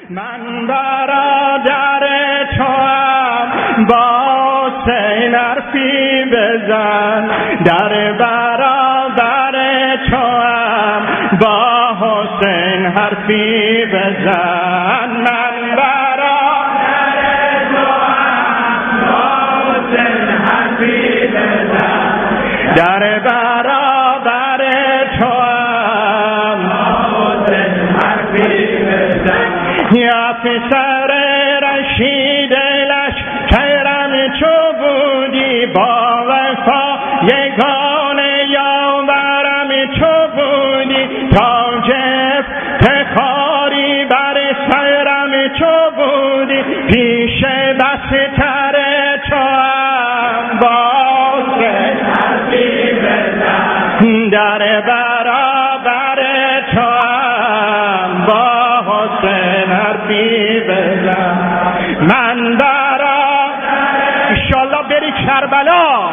من برادر توام با حسین حرفی بزن، در برابر توام با حسین حرفی بزن. من برادر توام با حسین حرفی بزن، در برابر توام با حسین حرفی بزن. یا پسر رشید لشکرم چو بودی با وفا، یگانه یاورم چو بودی تاج افتخاری بر سرم چو بودی، پیش بستر توام با حسین حرفی بزن، در برابر توام با حسین حرفی بزن. من انشالله بری کربلا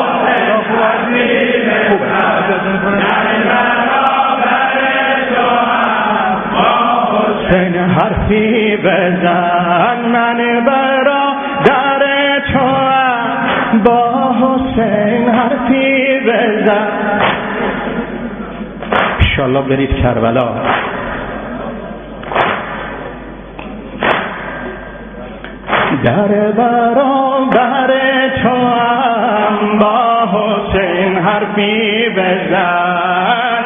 حسین حرفی بزن. من برادر توام با حسین حرفی بزن. انشالله برید کربلا. در برابر توام با حسین حرفی بزن.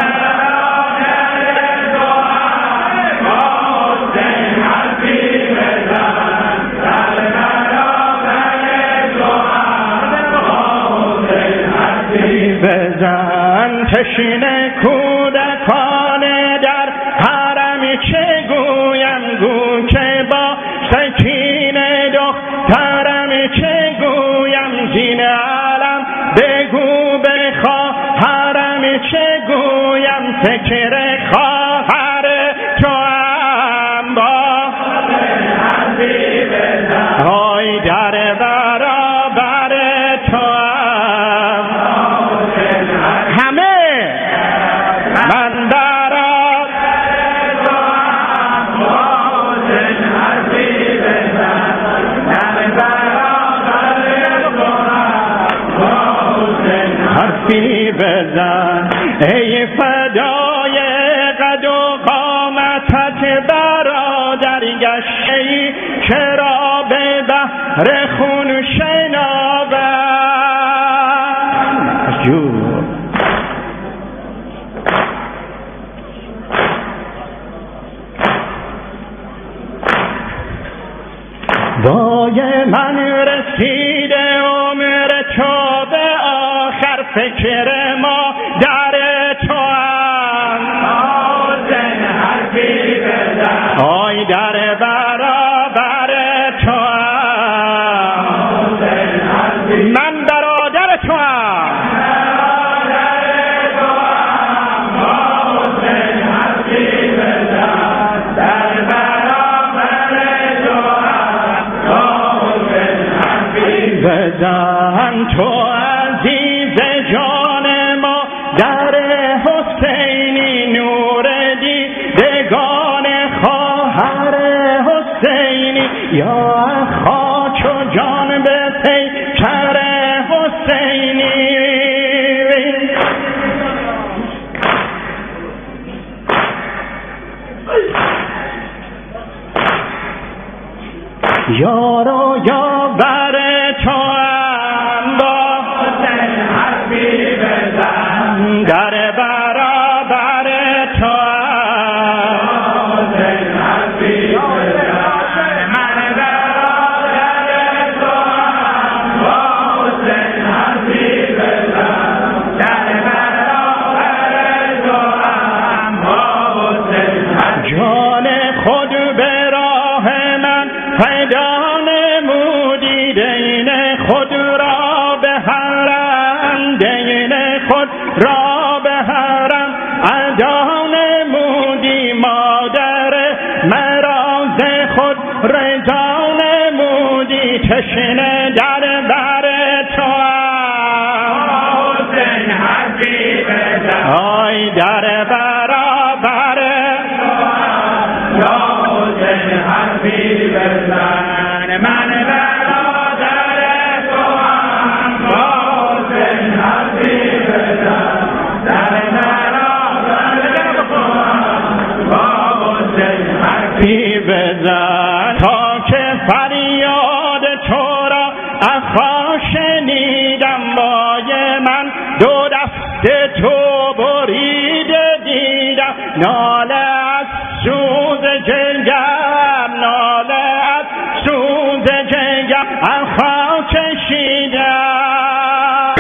بزن تشنه کودکان در حرم چه گویم، گو که با سکینه دخترم چه گویم، زین عالم بگو بخواهرم چه گویم، فکر خواهر توام با حرفی بزن. آی در برابر توام همه من برادر توام با حسین حرفی بزن، در برابر توام با حسین حرفی بزن. ای فدای قد و قامتت برادر گشته، چرا به بحر خون شنابم وای من رسیده عمر تو به آخر، فکر ما در توام حسین حرفی بزن. آی در برابر توام حسین حرفی. من برادر توام با حسین حرفی بزن، در برابر بزن. تو عزیز جان ما در حسینی، نور دیدگان خواهر حسینی، یا خاک و جان به پیکر حسینی. یارو یا بر توام با حسین حرفی بزن، در برابر توام حسین حرفی بزن. من برادر توام با حسین حرفی بزن، در برابر توام با حسین حرفی. جان خود به راه من فدا نمودی، دین خود را به حرم، دین خود را به حرم ادا نمودی، مادر مراز خود رضا نمودی، تشنه در بر توام حسین حرفی بزن. آی در برابر توام جنگم ناله از سوز جنگم از خاک کشیدم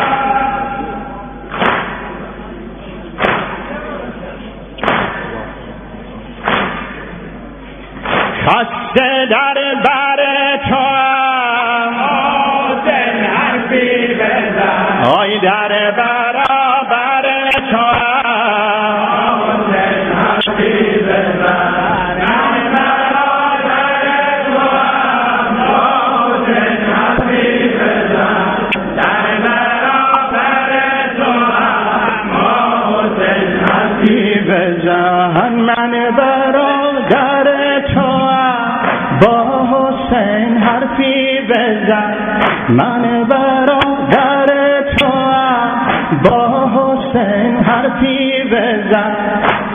خسته در بر تو حسین حرفی بزن آی در برابر تو حسین حرفی بزن در برابر تو حسین حرفی بزن در برابر تو حسین حرفی بزن من برادر تو با حسین حرفی بزن من برادر تو با حسین حرفی بزن